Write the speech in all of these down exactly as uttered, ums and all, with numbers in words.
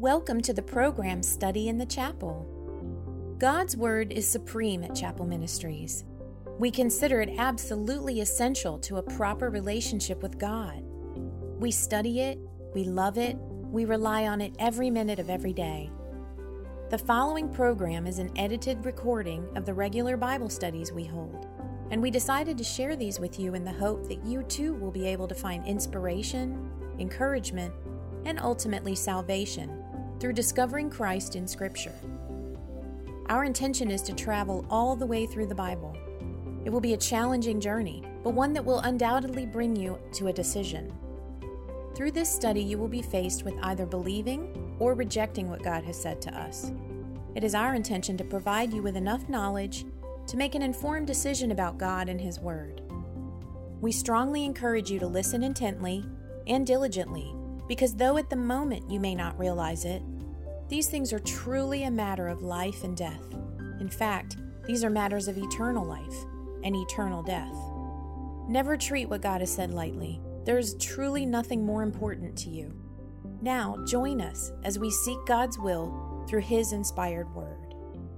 Welcome to the program Study in the Chapel. God's Word is supreme at Chapel Ministries. We consider it absolutely essential to a proper relationship with God. We study it, we love it, we rely on it every minute of every day. The following program is an edited recording of the regular Bible studies we hold, and we decided to share these with you in the hope that you too will be able to find inspiration, encouragement, and ultimately salvation through discovering Christ in Scripture. Our intention is to travel all the way through the Bible. It will be a challenging journey, but one that will undoubtedly bring you to a decision. Through this study, you will be faced with either believing or rejecting what God has said to us. It is our intention to provide you with enough knowledge to make an informed decision about God and His Word. We strongly encourage you to listen intently and diligently, because though at the moment you may not realize it, these things are truly a matter of life and death. In fact, these are matters of eternal life and eternal death. Never treat what God has said lightly. There is truly nothing more important to you. Now, join us as we seek God's will through His inspired Word.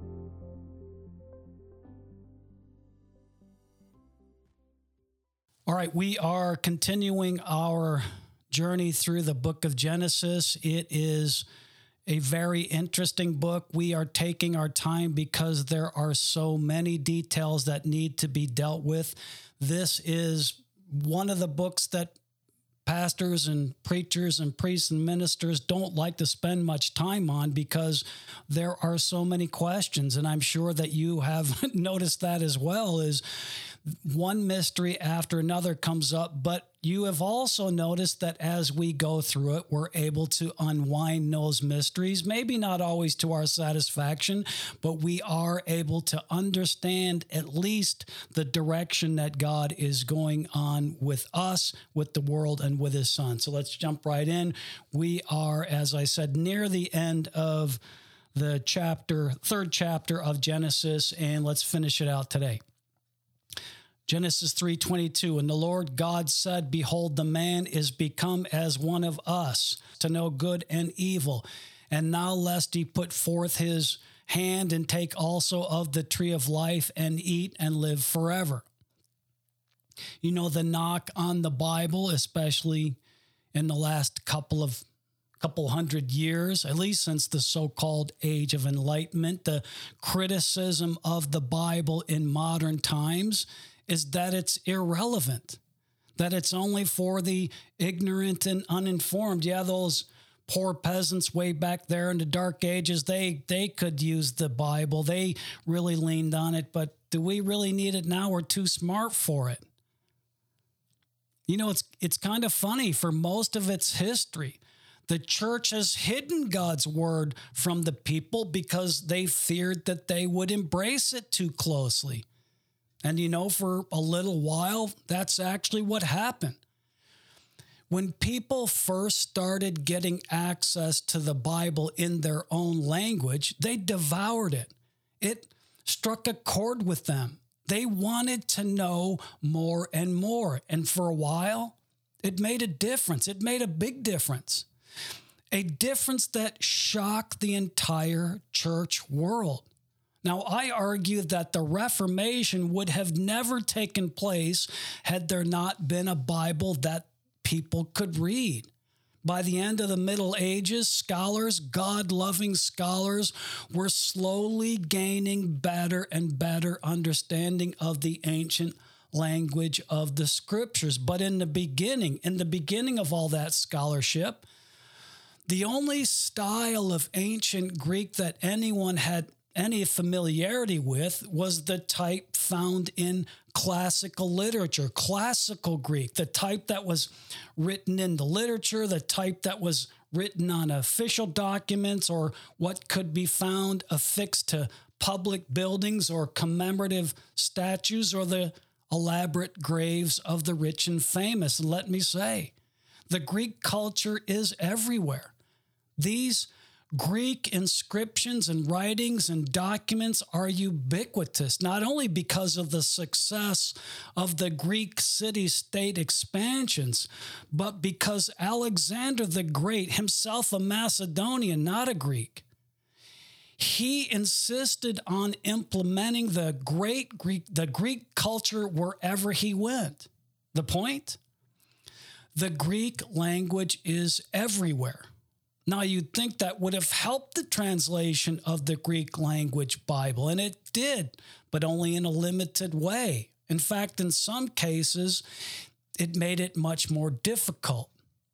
All right, we are continuing our journey through the book of Genesis. It is a very interesting book. We are taking our time because there are so many details that need to be dealt with. This is one of the books that pastors and preachers and priests and ministers don't like to spend much time on because there are so many questions. And I'm sure that you have noticed that as well, is one mystery after another comes up. But you have also noticed that as we go through it, we're able to unwind those mysteries, maybe not always to our satisfaction, but we are able to understand at least the direction that God is going on with us, with the world, and with His Son. So let's jump right in. We are, as I said, near the end of the chapter, third chapter of Genesis, and let's finish it out today. Genesis three twenty-two, and the Lord God said, Behold, the man is become as one of us, to know good and evil. And now lest he put forth his hand and take also of the tree of life and eat and live forever. You know, the knock on the Bible, especially in the last couple of couple hundred years, at least since the so-called Age of Enlightenment, the criticism of the Bible in modern times is that it's irrelevant, that it's only for the ignorant and uninformed. Yeah, those poor peasants way back there in the Dark Ages, they they could use the Bible. They really leaned on it, but do we really need it now? We're too smart for it. You know, it's it's kind of funny. For most of its history, the church has hidden God's word from the people because they feared that they would embrace it too closely. And, you know, for a little while, that's actually what happened. When people first started getting access to the Bible in their own language, they devoured it. It struck a chord with them. They wanted to know more and more. And for a while, it made a difference. It made a big difference. A difference that shocked the entire church world. Now, I argue that the Reformation would have never taken place had there not been a Bible that people could read. By the end of the Middle Ages, scholars, God-loving scholars, were slowly gaining better and better understanding of the ancient language of the Scriptures. But in the beginning, in the beginning of all that scholarship, the only style of ancient Greek that anyone had any familiarity with was the type found in classical literature, classical Greek, the type that was written in the literature, the type that was written on official documents, or what could be found affixed to public buildings or commemorative statues, or the elaborate graves of the rich and famous. And let me say, the Greek culture is everywhere. These Greek inscriptions and writings and documents are ubiquitous, not only because of the success of the Greek city-state expansions, but because Alexander the Great, himself a Macedonian, not a Greek, he insisted on implementing the great Greek, the Greek culture wherever he went. The point? The Greek language is everywhere. Now, you'd think that would have helped the translation of the Greek language Bible, and it did, but only in a limited way. In fact, in some cases, it made it much more difficult.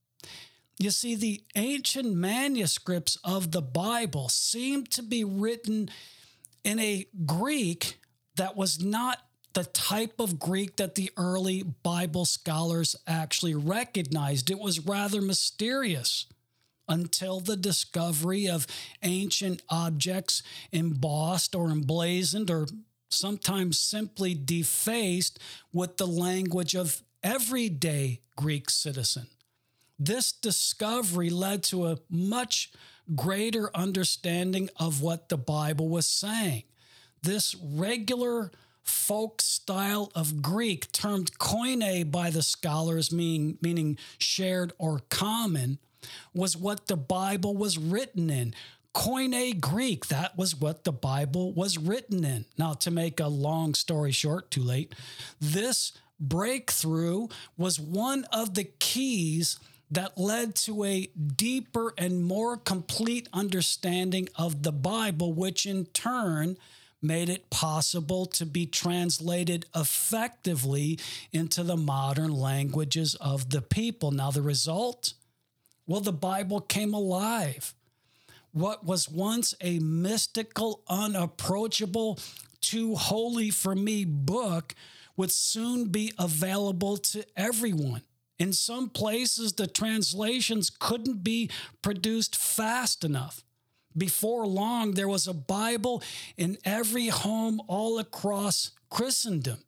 You see, the ancient manuscripts of the Bible seem to be written in a Greek that was not the type of Greek that the early Bible scholars actually recognized. It was rather mysterious, until the discovery of ancient objects embossed or emblazoned or sometimes simply defaced with the language of everyday Greek citizen. This discovery led to a much greater understanding of what the Bible was saying. This regular folk style of Greek, termed koine by the scholars, meaning, meaning shared or common, was what the Bible was written in. Koine Greek, that was what the Bible was written in. Now, to make a long story short, too late, this breakthrough was one of the keys that led to a deeper and more complete understanding of the Bible, which in turn made it possible to be translated effectively into the modern languages of the people. Now, the result? Well, the Bible came alive. What was once a mystical, unapproachable, too holy for me book would soon be available to everyone. In some places, the translations couldn't be produced fast enough. Before long, there was a Bible in every home all across Christendom.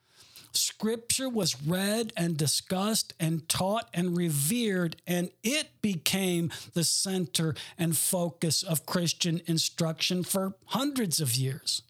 Scripture was read and discussed and taught and revered, and it became the center and focus of Christian instruction for hundreds of years.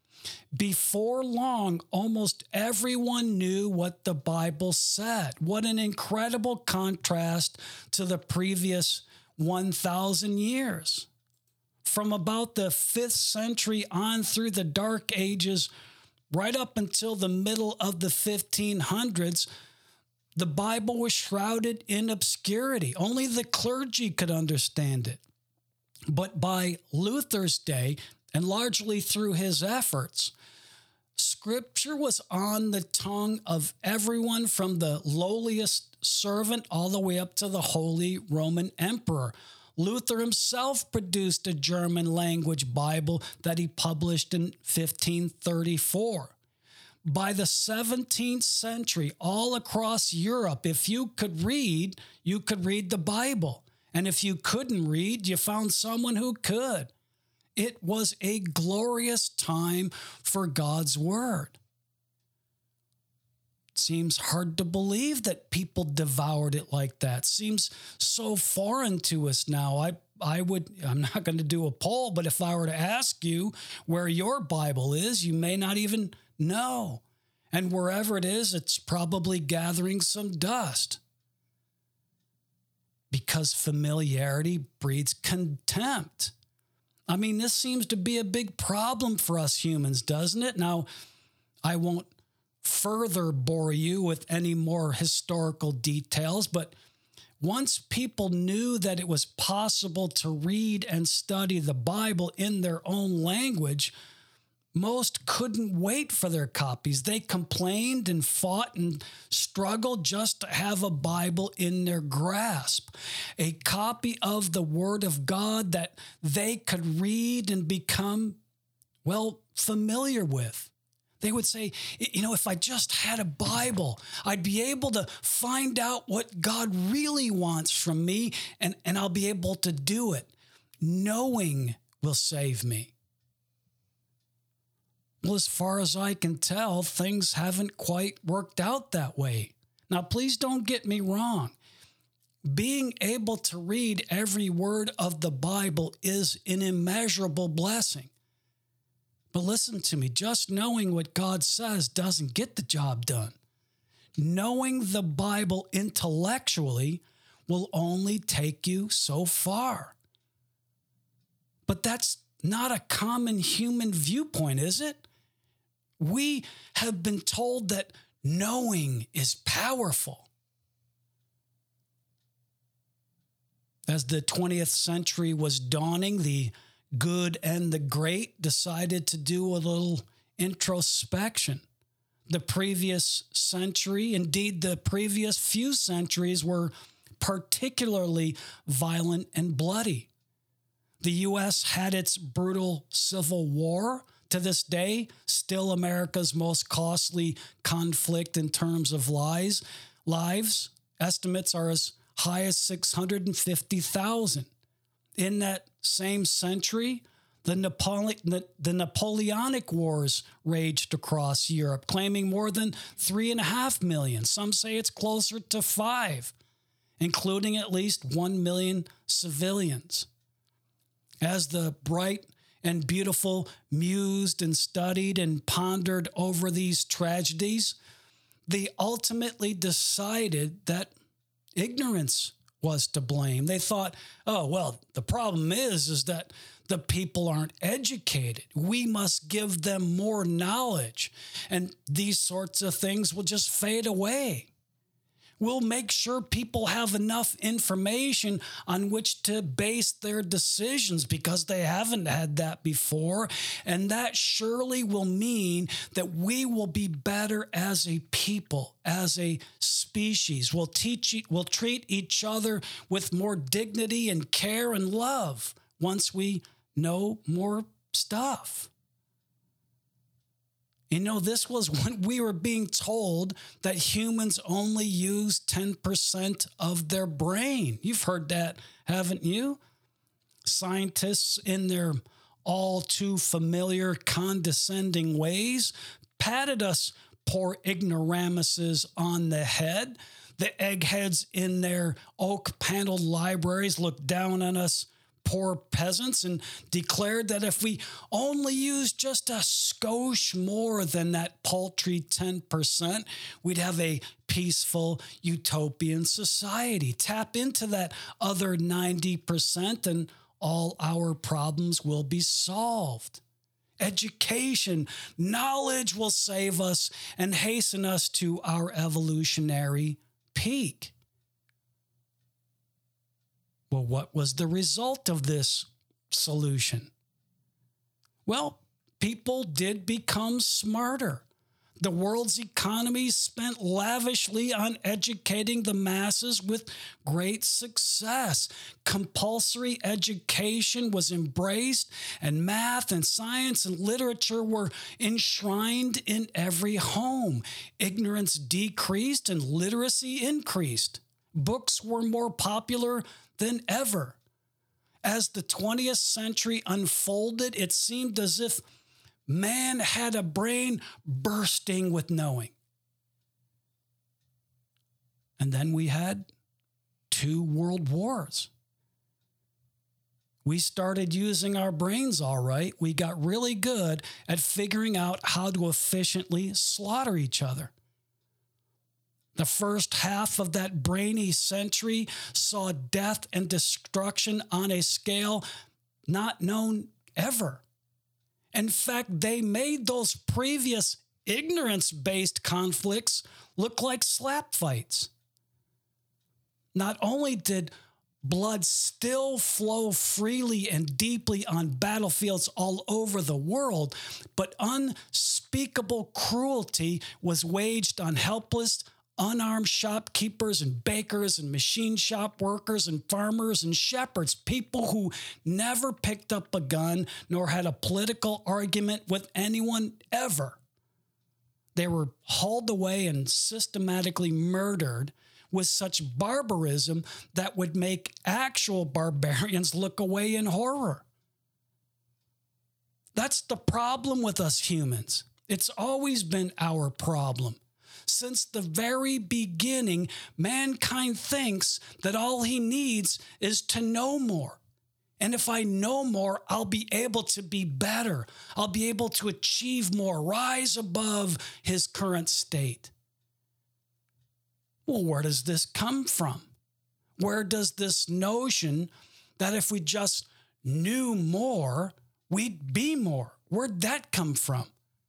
Before long, almost everyone knew what the Bible said. What an incredible contrast to the previous one thousand years. From about the fifth century on through the Dark Ages, right up until the middle of the fifteen hundreds, the Bible was shrouded in obscurity. Only the clergy could understand it. But by Luther's day, and largely through his efforts, Scripture was on the tongue of everyone from the lowliest servant all the way up to the Holy Roman Emperor. Luther himself produced a German language Bible that he published in fifteen thirty-four. By the seventeenth century, all across Europe, if you could read, you could read the Bible. And if you couldn't read, you found someone who could. It was a glorious time for God's Word. It seems hard to believe that people devoured it like that. Seems so foreign to us now. I I would, I'm not going to do a poll, but if I were to ask you where your Bible is, you may not even know. And wherever it is, it's probably gathering some dust. Because familiarity breeds contempt. I mean, this seems to be a big problem for us humans, doesn't it? Now, I won't further bore you with any more historical details, but once people knew that it was possible to read and study the Bible in their own language, most couldn't wait for their copies. They complained and fought and struggled just to have a Bible in their grasp, a copy of the Word of God that they could read and become, well, familiar with. They would say, you know, if I just had a Bible, I'd be able to find out what God really wants from me, and, and I'll be able to do it. Knowing will save me. Well, as far as I can tell, things haven't quite worked out that way. Now, please don't get me wrong. being able to read every word of the Bible is an immeasurable blessing. But listen to me, just knowing what God says doesn't get the job done. Knowing the Bible intellectually will only take you so far. But that's not a common human viewpoint, is it? We have been told that knowing is powerful. As the twentieth century was dawning, the good and the great decided to do a little introspection. The previous century, indeed the previous few centuries, were particularly violent and bloody. The U S had its brutal Civil War, to this day, still America's most costly conflict in terms of lives. Lives estimates are as high as six hundred fifty thousand. In that same century, the, Napole- the, the Napoleonic Wars raged across Europe, claiming more than three and a half million. Some say it's closer to five, including at least one million civilians. As the bright and beautiful mused and studied and pondered over these tragedies, they ultimately decided that ignorance was to blame. They thought, oh, well, the problem is, is that the people aren't educated. We must give them more knowledge, and these sorts of things will just fade away. We'll make sure people have enough information on which to base their decisions because they haven't had that before. And that surely will mean that we will be better as a people, as a species. We'll teach, we'll treat each other with more dignity and care and love once we know more stuff. You know, this was when we were being told that humans only use ten percent of their brain. You've heard that, haven't you? Scientists, in their all too familiar condescending ways, patted us poor ignoramuses on the head. The eggheads in their oak-paneled libraries looked down on us poor peasants and declared that if we only used just a skosh more than that paltry ten percent, we'd have a peaceful utopian society. Tap into that other ninety percent and all our problems will be solved. Education, knowledge will save us and hasten us to our evolutionary peak. Well, what was the result of this solution? Well, people did become smarter. The world's economy spent lavishly on educating the masses with great success. Compulsory education was embraced, and math and science and literature were enshrined in every home. Ignorance decreased and literacy increased. Books were more popular than ever. As the twentieth century unfolded, it seemed as if man had a brain bursting with knowing. And then we had two world wars. We started using our brains all right. We got really good at figuring out how to efficiently slaughter each other. The first half of that brainy century saw death and destruction on a scale not known ever. In fact, they made those previous ignorance-based conflicts look like slap fights. Not only did blood still flow freely and deeply on battlefields all over the world, but unspeakable cruelty was waged on helpless, unarmed shopkeepers and bakers and machine shop workers and farmers and shepherds, people who never picked up a gun nor had a political argument with anyone ever. They were hauled away and systematically murdered with such barbarism that would make actual barbarians look away in horror. That's the problem with us humans. It's always been our problem. Since the very beginning, mankind thinks that all he needs is to know more. And if I know more, I'll be able to be better. I'll be able to achieve more, rise above his current state. Well, where does this come from? Where does this notion that if we just knew more, we'd be more? Where'd that come from?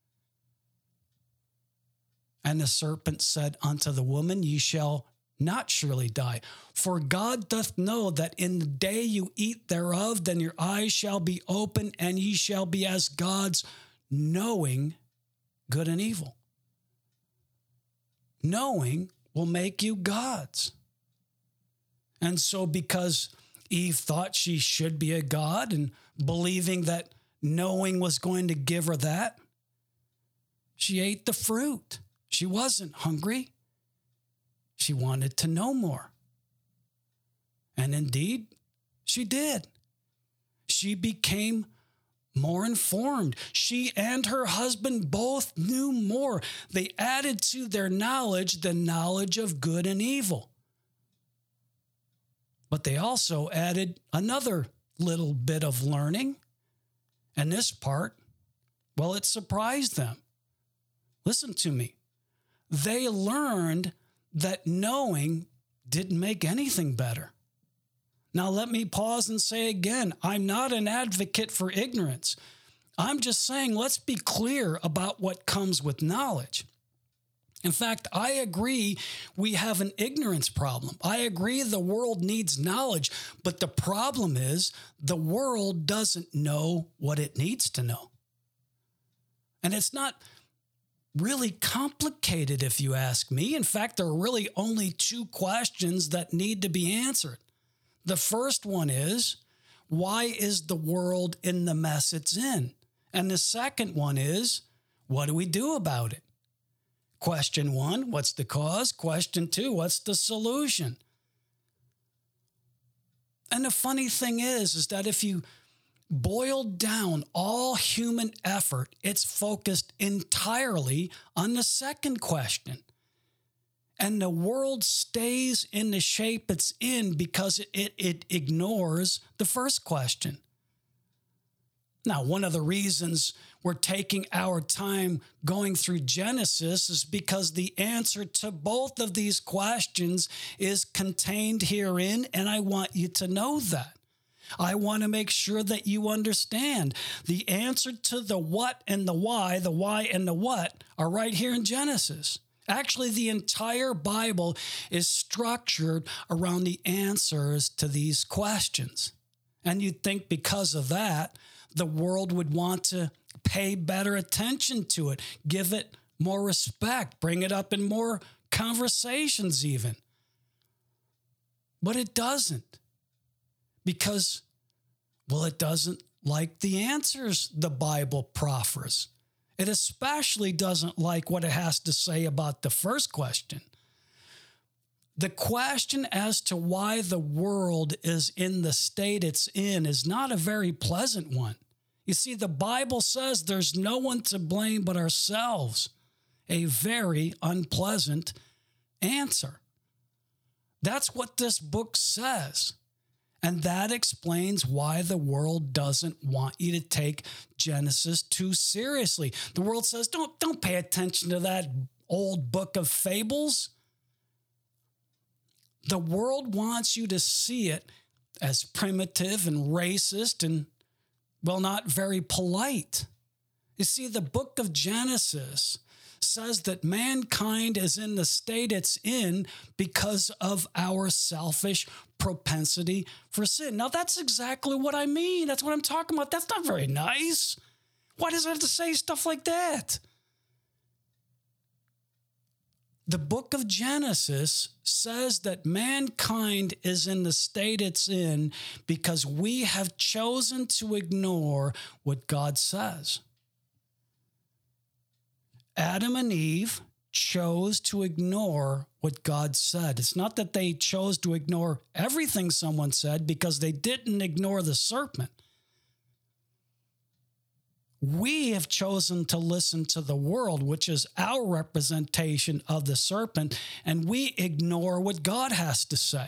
And the serpent said unto the woman, Ye shall not surely die. For God doth know that in the day you eat thereof, then your eyes shall be open, and ye shall be as gods, knowing good and evil. Knowing will make you gods. And so because Eve thought she should be a god, and believing that knowing was going to give her that, she ate the fruit. She wasn't hungry. She wanted to know more. And indeed, she did. She became more informed. She and her husband both knew more. They added to their knowledge the knowledge of good and evil. But they also added another little bit of learning. And this part, well, it surprised them. Listen to me. They learned that knowing didn't make anything better. Now, let me pause and say again, I'm not an advocate for ignorance. I'm just saying, let's be clear about what comes with knowledge. In fact, I agree we have an ignorance problem. I agree the world needs knowledge, but the problem is the world doesn't know what it needs to know. And it's not really complicated, if you ask me. In fact, there are really only two questions that need to be answered. The first one is, why is the world in the mess it's in? And the second one is, what do we do about it? Question one, what's the cause? Question two, what's the solution? And the funny thing is, is that if you boil down all human effort, it's focused entirely on the second question. And the world stays in the shape it's in because it, it, it ignores the first question. Now, one of the reasons we're taking our time going through Genesis is because the answer to both of these questions is contained herein, and I want you to know that. I want to make sure that you understand the answer to the what and the why, the why and the what, are right here in Genesis. Actually, the entire Bible is structured around the answers to these questions. And you'd think because of that, the world would want to pay better attention to it, give it more respect, bring it up in more conversations even. But it doesn't. Because, well, it doesn't like the answers the Bible proffers. It especially doesn't like what it has to say about the first question. The question as to why the world is in the state it's in is not a very pleasant one. You see, the Bible says there's no one to blame but ourselves. A very unpleasant answer. That's what this book says. And that explains why the world doesn't want you to take Genesis too seriously. The world says, don't, don't pay attention to that old book of fables. The world wants you to see it as primitive and racist and, well, not very polite. You see, the book of Genesis says that mankind is in the state it's in because of our selfish propensity for sin. Now, that's exactly what I mean. That's what I'm talking about. That's not very nice. Why does it have to say stuff like that? The book of Genesis says that mankind is in the state it's in because we have chosen to ignore what God says. Adam and Eve chose to ignore what God said. It's not that they chose to ignore everything someone said, because they didn't ignore the serpent. We have chosen to listen to the world, which is our representation of the serpent, and we ignore what God has to say.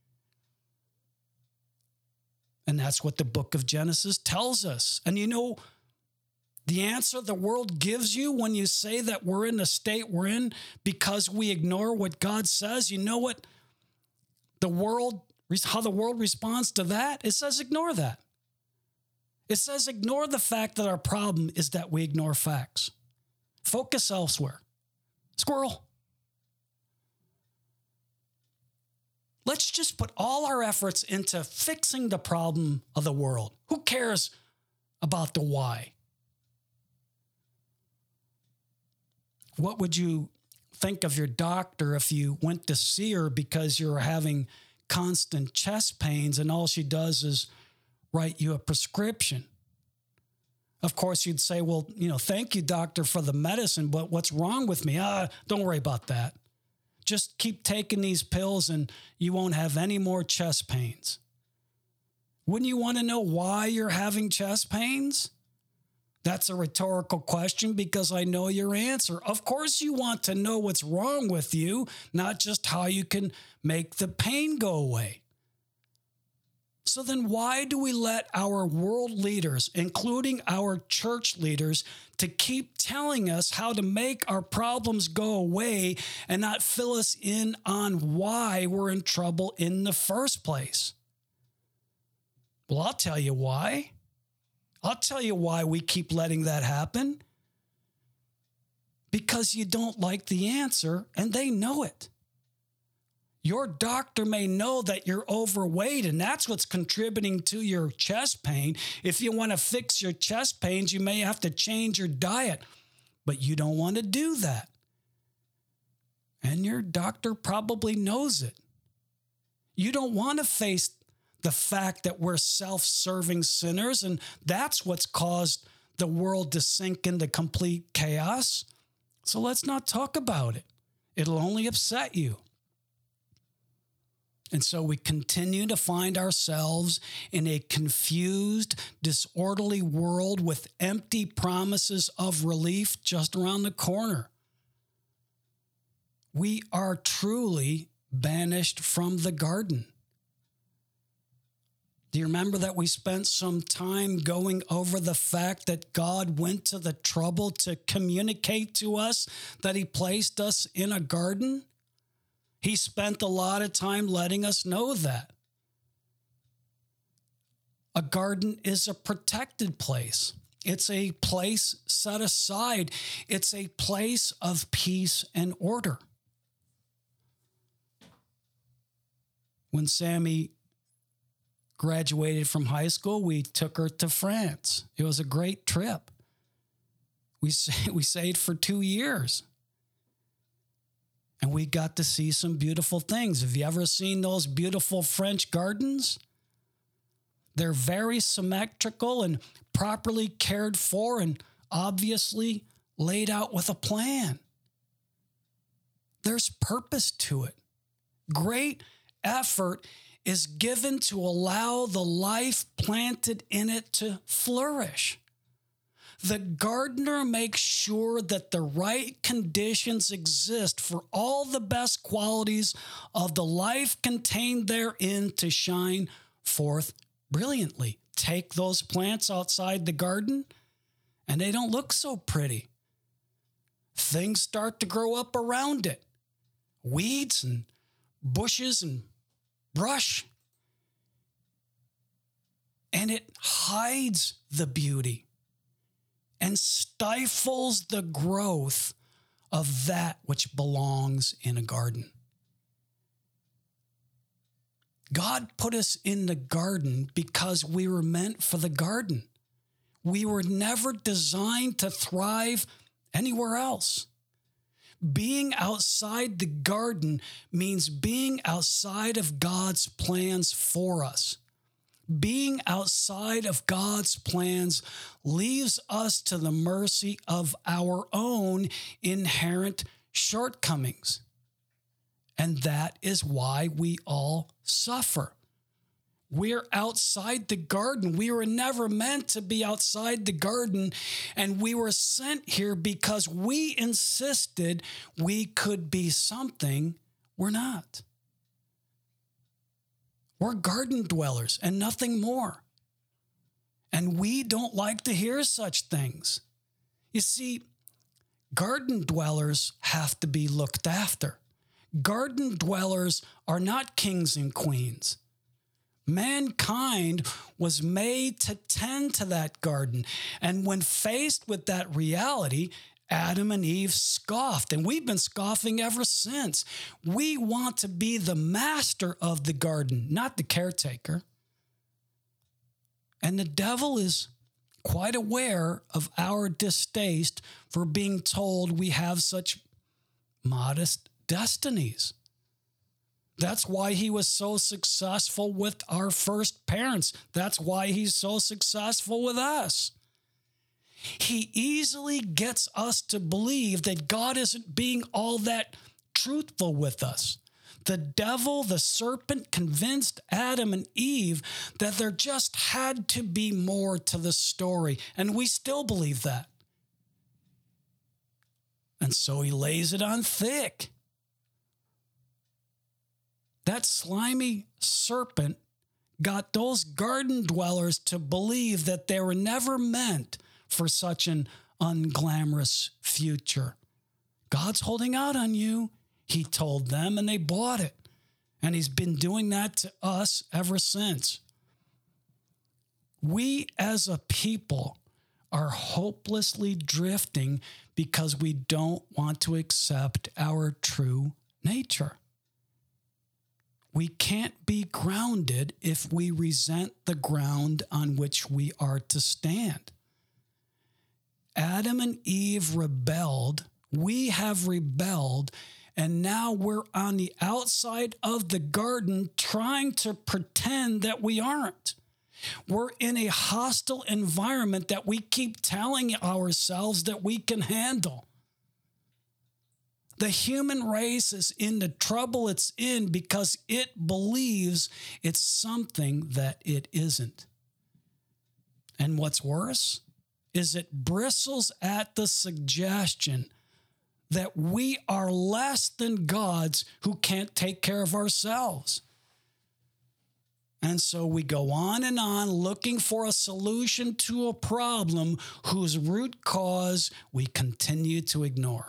And that's what the book of Genesis tells us. And you know, the answer the world gives you when you say that we're in the state we're in because we ignore what God says, you know what the world, how the world responds to that? It says ignore that. It says ignore the fact that our problem is that we ignore facts. Focus elsewhere. Squirrel. Let's just put all our efforts into fixing the problem of the world. Who cares about the why? What would you think of your doctor if you went to see her because you're having constant chest pains and all she does is write you a prescription? Of course, you'd say, well, you know, thank you, doctor, for the medicine, but what's wrong with me? Ah, don't worry about that. Just keep taking these pills and you won't have any more chest pains. Wouldn't you want to know why you're having chest pains? That's a rhetorical question because I know your answer. Of course you want to know what's wrong with you, not just how you can make the pain go away. So then why do we let our world leaders, including our church leaders, to keep telling us how to make our problems go away and not fill us in on why we're in trouble in the first place? Well, I'll tell you why. I'll tell you why we keep letting that happen. Because you don't like the answer and they know it. Your doctor may know that you're overweight and that's what's contributing to your chest pain. If you want to fix your chest pains, you may have to change your diet, but you don't want to do that. And your doctor probably knows it. You don't want to face the fact that we're self-serving sinners, and that's what's caused the world to sink into complete chaos. So let's not talk about it. It'll only upset you. And so we continue to find ourselves in a confused, disorderly world with empty promises of relief just around the corner. We are truly banished from the garden. Do you remember that we spent some time going over the fact that God went to the trouble to communicate to us that he placed us in a garden? He spent a lot of time letting us know that. A garden is a protected place. It's a place set aside. It's a place of peace and order. When Sammy graduated from high school, we took her to France. It was a great trip. We, we stayed for two years. And we got to see some beautiful things. Have you ever seen those beautiful French gardens? They're very symmetrical and properly cared for and obviously laid out with a plan. There's purpose to it. Great effort is given to allow the life planted in it to flourish. The gardener makes sure that the right conditions exist for all the best qualities of the life contained therein to shine forth brilliantly. Take those plants outside the garden, and they don't look so pretty. Things start to grow up around it. Weeds and bushes and brush. And it hides the beauty and stifles the growth of that which belongs in a garden. God put us in the garden because we were meant for the garden. We were never designed to thrive anywhere else. Being outside the garden means being outside of God's plans for us. Being outside of God's plans leaves us to the mercy of our own inherent shortcomings. And that is why we all suffer. We're outside the garden. We were never meant to be outside the garden, and we were sent here because we insisted we could be something we're not. We're garden dwellers and nothing more. And we don't like to hear such things. You see, garden dwellers have to be looked after. Garden dwellers are not kings and queens. Mankind was made to tend to that garden. And when faced with that reality, Adam and Eve scoffed, and we've been scoffing ever since. We want to be the master of the garden, not the caretaker. And the devil is quite aware of our distaste for being told we have such modest destinies. That's why he was so successful with our first parents. That's why he's so successful with us. He easily gets us to believe that God isn't being all that truthful with us. The devil, the serpent, convinced Adam and Eve that there just had to be more to the story, and we still believe that. And so he lays it on thick. That slimy serpent got those garden dwellers to believe that they were never meant for such an unglamorous future. God's holding out on you, he told them, and they bought it. And he's been doing that to us ever since. We as a people are hopelessly drifting because we don't want to accept our true nature. We can't be grounded if we resent the ground on which we are to stand. Adam and Eve rebelled. We have rebelled. And now we're on the outside of the garden trying to pretend that we aren't. We're in a hostile environment that we keep telling ourselves that we can handle. The human race is in the trouble it's in because it believes it's something that it isn't. And what's worse is it bristles at the suggestion that we are less than gods who can't take care of ourselves. And so we go on and on looking for a solution to a problem whose root cause we continue to ignore.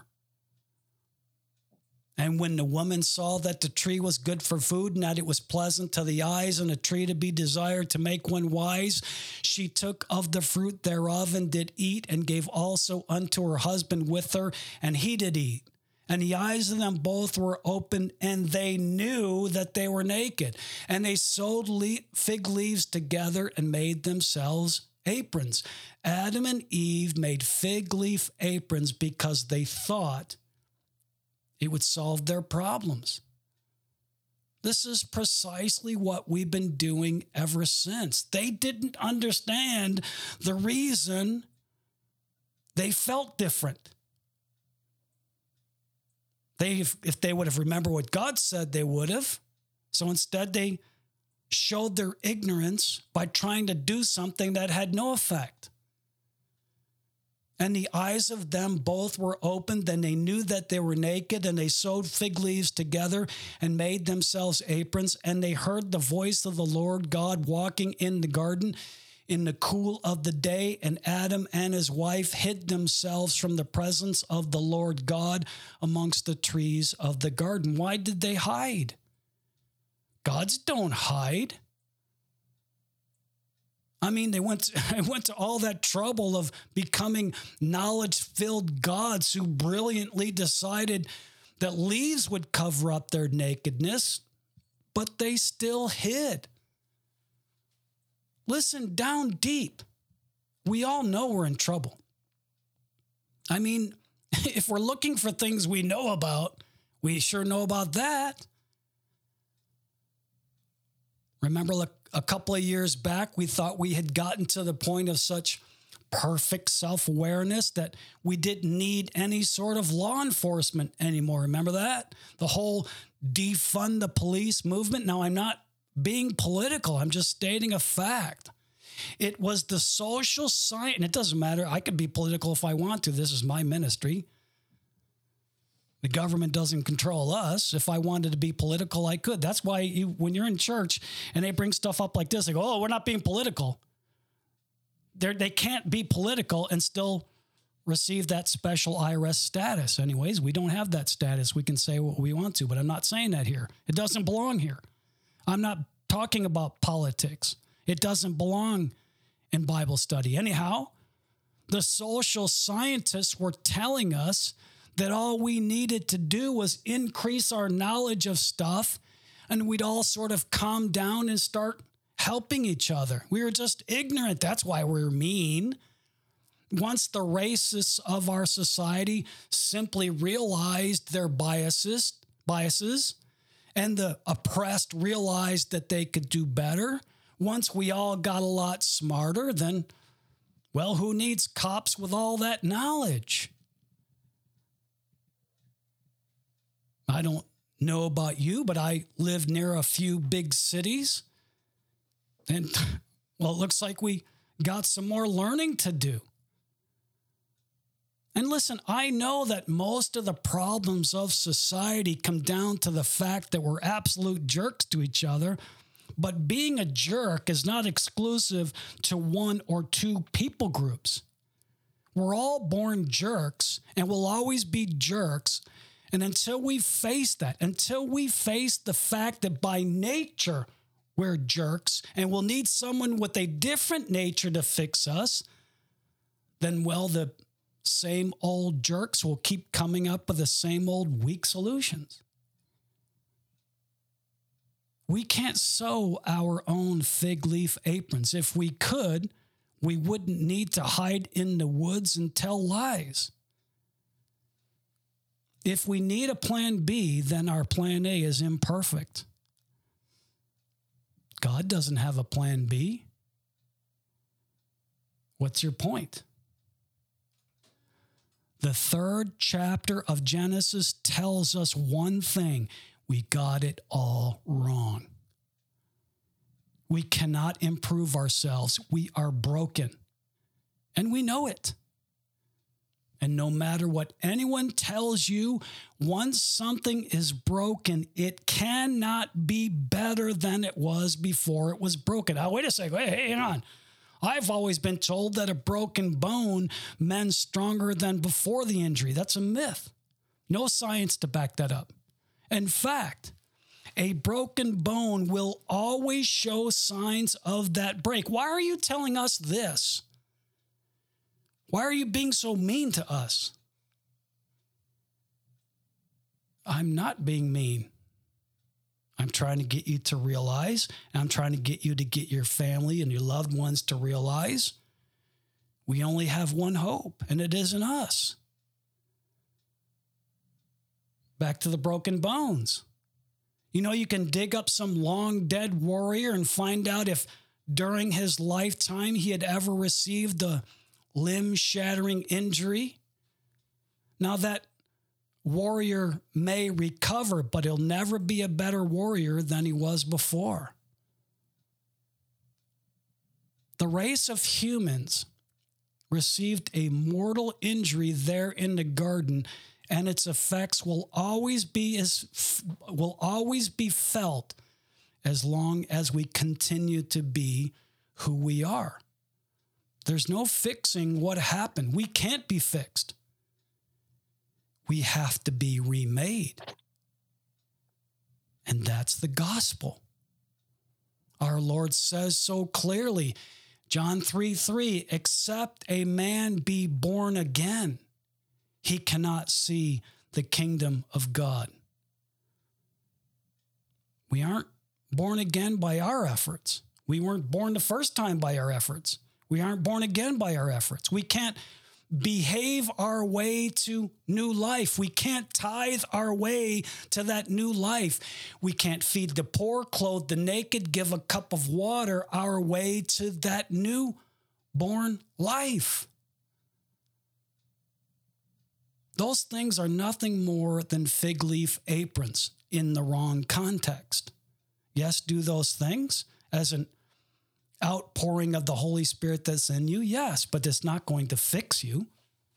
And when the woman saw that the tree was good for food and that it was pleasant to the eyes and a tree to be desired to make one wise, she took of the fruit thereof and did eat and gave also unto her husband with her, and he did eat. And the eyes of them both were opened, and they knew that they were naked. And they sewed le- fig leaves together and made themselves aprons. Adam and Eve made fig leaf aprons because they thought it would solve their problems. This is precisely what we've been doing ever since. They didn't understand the reason they felt different. They, if, if they would have remembered what God said, they would have. So instead, they showed their ignorance by trying to do something that had no effect. And the eyes of them both were opened, and they knew that they were naked, and they sewed fig leaves together and made themselves aprons. And they heard the voice of the Lord God walking in the garden in the cool of the day. And Adam and his wife hid themselves from the presence of the Lord God amongst the trees of the garden. Why did they hide? Gods don't hide. I mean, they went to, went to all that trouble of becoming knowledge-filled gods who brilliantly decided that leaves would cover up their nakedness, but they still hid. Listen, down deep, we all know we're in trouble. I mean, if we're looking for things we know about, we sure know about that. Remember, like, a couple of years back, we thought we had gotten to the point of such perfect self-awareness that we didn't need any sort of law enforcement anymore. Remember that? The whole defund the police movement. Now, I'm not being political. I'm just stating a fact. It was the social science, and it doesn't matter. I could be political if I want to. This is my ministry. The government doesn't control us. If I wanted to be political, I could. That's why you, when you're in church and they bring stuff up like this, they go, oh, we're not being political. They're, they can't be political and still receive that special I R S status. Anyways, we don't have that status. We can say what we want to, but I'm not saying that here. It doesn't belong here. I'm not talking about politics. It doesn't belong in Bible study. Anyhow, the social scientists were telling us that all we needed to do was increase our knowledge of stuff, and we'd all sort of calm down and start helping each other. We were just ignorant. That's why we're mean. Once the racists of our society simply realized their biases, biases, and the oppressed realized that they could do better, once we all got a lot smarter, then, well, who needs cops with all that knowledge? I don't know about you, but I live near a few big cities. And, well, it looks like we got some more learning to do. And listen, I know that most of the problems of society come down to the fact that we're absolute jerks to each other. But being a jerk is not exclusive to one or two people groups. We're all born jerks and will always be jerks. And until we face that, until we face the fact that by nature we're jerks and we'll need someone with a different nature to fix us, then, well, the same old jerks will keep coming up with the same old weak solutions. We can't sew our own fig leaf aprons. If we could, we wouldn't need to hide in the woods and tell lies. If we need a plan B, then our plan A is imperfect. God doesn't have a plan B. What's your point? The third chapter of Genesis tells us one thing. We got it all wrong. We cannot improve ourselves. We are broken. And we know it. And no matter what anyone tells you, once something is broken, it cannot be better than it was before it was broken. Now, wait a second. Hey, hang on. I've always been told that a broken bone mends stronger than before the injury. That's a myth. No science to back that up. In fact, a broken bone will always show signs of that break. Why are you telling us this? Why are you being so mean to us? I'm not being mean. I'm trying to get you to realize, and I'm trying to get you to get your family and your loved ones to realize we only have one hope, and it isn't us. Back to the broken bones. You know, you can dig up some long dead warrior and find out if during his lifetime he had ever received a limb-shattering injury. Now that warrior may recover, but he'll never be a better warrior than he was before. The race of humans received a mortal injury there in the garden, and its effects will always be as will always be felt as long as we continue to be who we are. There's no fixing what happened. We can't be fixed. We have to be remade. And that's the gospel. Our Lord says so clearly, John three three, except a man be born again, he cannot see the kingdom of God. We aren't born again by our efforts. We weren't born the first time by our efforts. We aren't born again by our efforts. We can't behave our way to new life. We can't tithe our way to that new life. We can't feed the poor, clothe the naked, give a cup of water our way to that new born life. Those things are nothing more than fig leaf aprons in the wrong context. yes, do those things as an outpouring of the Holy Spirit that's in you, yes, but it's not going to fix you.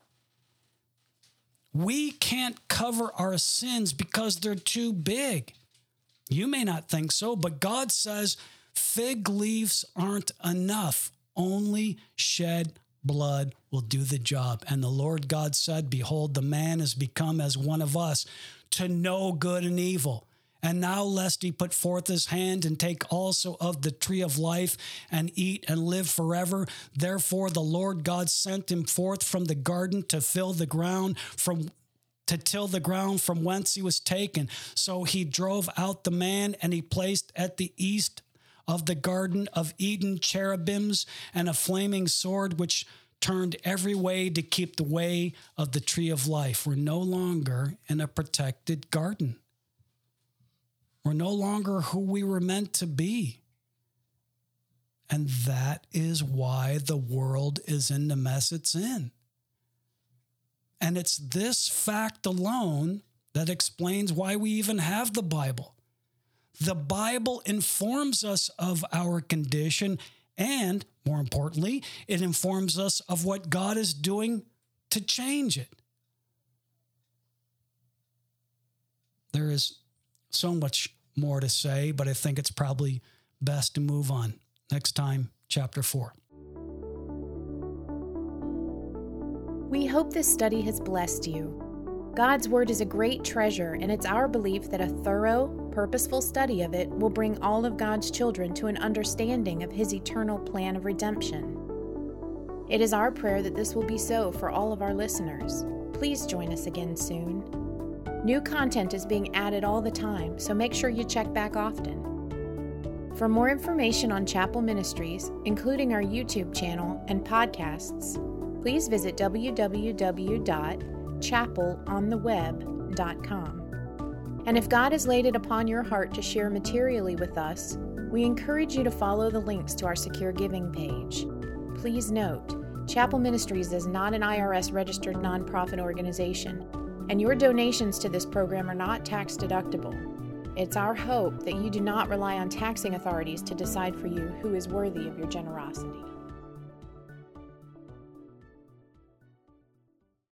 We can't cover our sins because they're too big. You may not think so, but God says fig leaves aren't enough. Only shed blood will do the job. And the Lord God said, behold, the man has become as one of us to know good and evil. And now lest he put forth his hand and take also of the tree of life and eat and live forever. Therefore the Lord God sent him forth from the garden to fill the ground from to till the ground from whence he was taken. So he drove out the man, and he placed at the east of the Garden of Eden cherubims and a flaming sword which turned every way to keep the way of the tree of life. We're no longer in a protected garden. We're no longer who we were meant to be. And that is why the world is in the mess it's in. And it's this fact alone that explains why we even have the Bible. The Bible informs us of our condition, and more importantly, it informs us of what God is doing to change it. There is so much more to say, but I think it's probably best to move on. Next time, chapter four. We hope this study has blessed you. God's Word is a great treasure, and it's our belief that a thorough, purposeful study of it will bring all of God's children to an understanding of His eternal plan of redemption. It is our prayer that this will be so for all of our listeners. Please join us again soon. New content is being added all the time, so make sure you check back often. For more information on Chapel Ministries, including our YouTube channel and podcasts, please visit w w w dot chapel on the web dot com. And if God has laid it upon your heart to share materially with us, we encourage you to follow the links to our secure giving page. Please note, Chapel Ministries is not an I R S-registered nonprofit organization, and your donations to this program are not tax deductible. It's our hope that you do not rely on taxing authorities to decide for you who is worthy of your generosity.